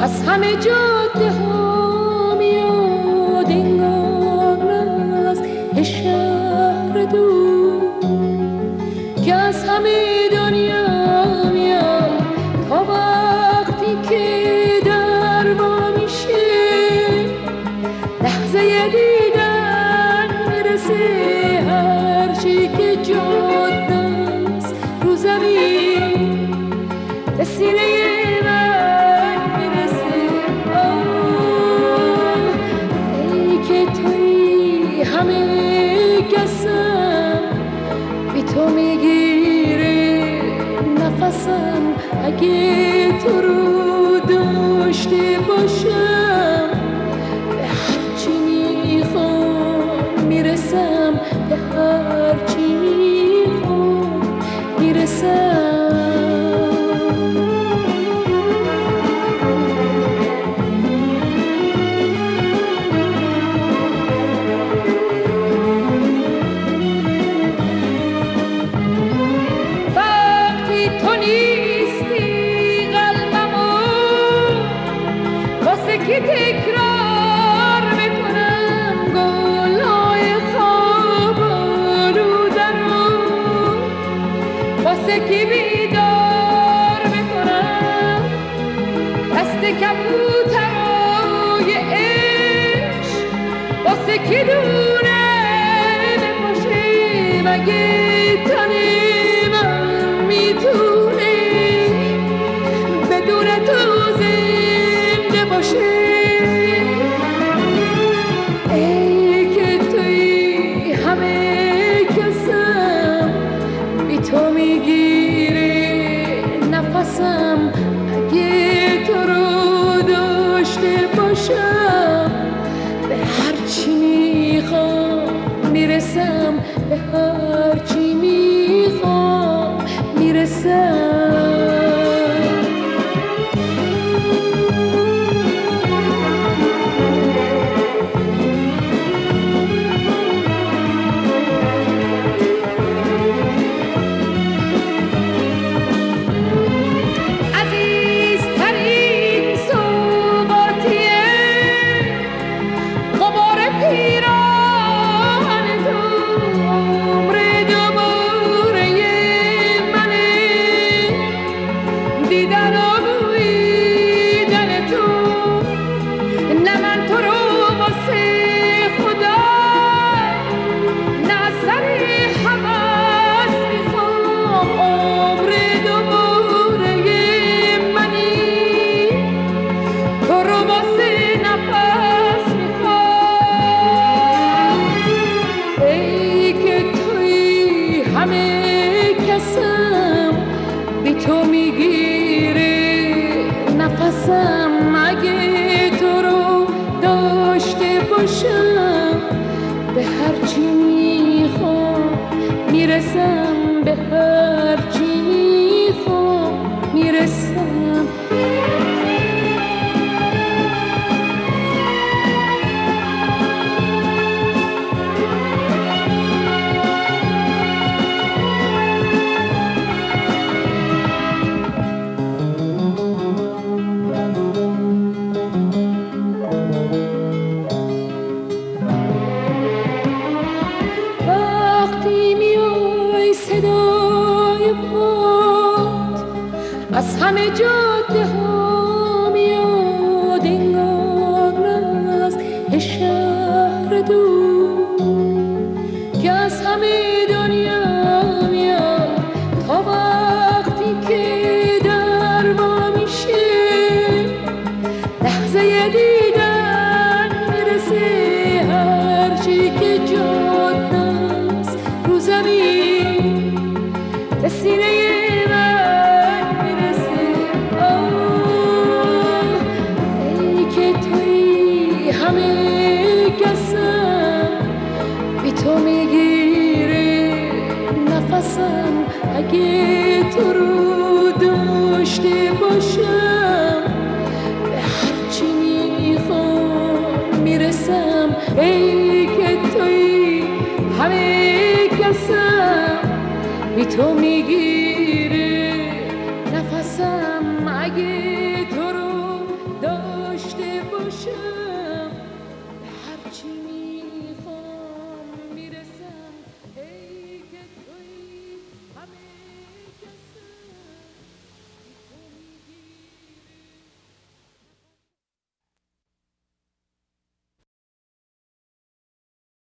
از همه جاده ها میاد انگار از شهر دور که از همه دنیا میاد تا وقتی که در ما میشه لحظه دیدن میرسه هرچی که جاده است رو زمین به سینه تو میگیره نفسم اگه تو رو داشته باشم به هرچی میخوام میرسم به هرچی میخوام میرسم که تکرار میکنم گلهای خواب آلودنو واسه که بیدار میکنم دست کبوترای عشق واسه که دونه نباشه مگه تنی من میتونه بدون تو زنده باشه تو میگیره نفسم اگه تو رو داشته باشم به هرچی میخوام میرسم به هرچی میخوام میرسم تو میگیره نفسم اگه تو رو داشته باشم به هرچی میخوام میرسم به هرچی میخوام میرسم از همه جاده ها میاد انگار از شهر دور که از همه دنیا میاد تا وقتی که در ما میشه لحظه دیدن میرسه هرچی که جاده است رو زمین به سینه تو میگیره نفسم اگه تو رو داشته باشم به هرچی میخوام میرسم ای که توی همه کسم بی تو میگی